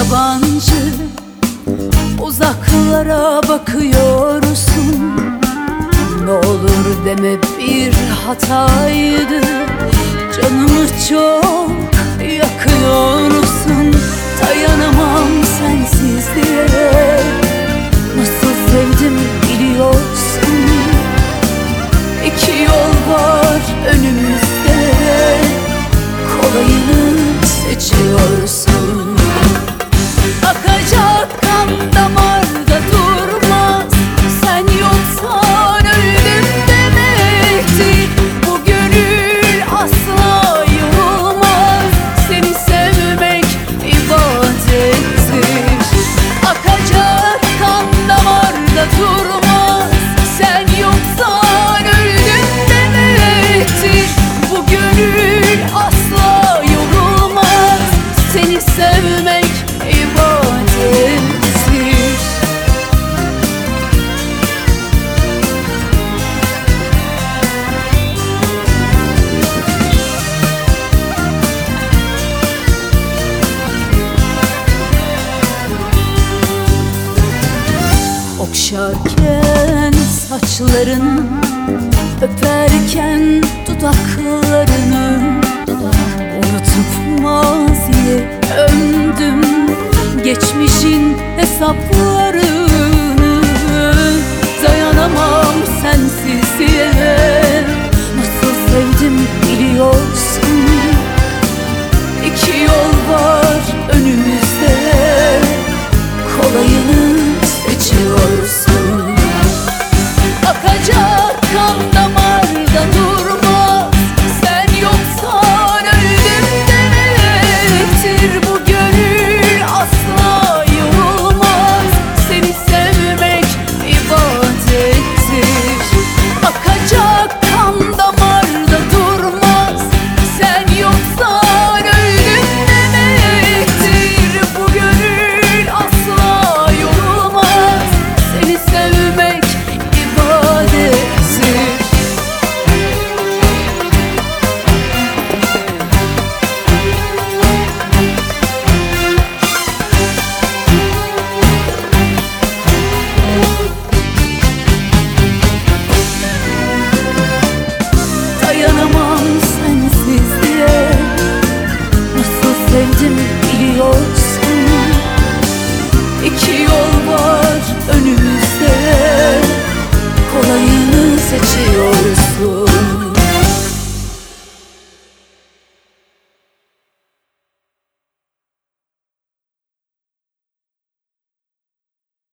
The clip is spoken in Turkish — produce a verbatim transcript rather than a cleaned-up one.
yabancı, uzaklara bakıyorsun. Ne olur deme bir hataydı, canımı çok yakıyorsun. Dayanamam sensizliğe, nasıl sevdim biliyorsun. İki yol var önümüzde, kolayını seçiyorsun. Akacak kan damarda durmaz, sen yoksan öldüm demektir. Bu gönül asla yorulmaz, seni sevmek ibadettir. Akacak kan damarda durmaz, sen yoksan öldüm demektir. Bu gönül asla yorulmaz, seni sevmek ibadettir. Okşarken saçlarını, öperken dudaklarını, unutup maziye ömdüm geçmişin hesaplarını. Dayanamam sensizliğe, nasıl sevdim biliyorsun. İki yol var önümüzde, kolayını seçiyorsun. Akacak kan damarda durmaz, sen yoksan öldüm demektir. Bu gönül asla yorulmaz, seni sevmek ibadettir. Akacak kan damarda durmaz, sen yoksan öldüm demektir. Bu gönül asla yorulmaz, seni sevmek ibadettir. Dayanamam sensizliğe, nasıl sevdim biliyorsun. İki yol var önümüzde, kolayını seçiyorum.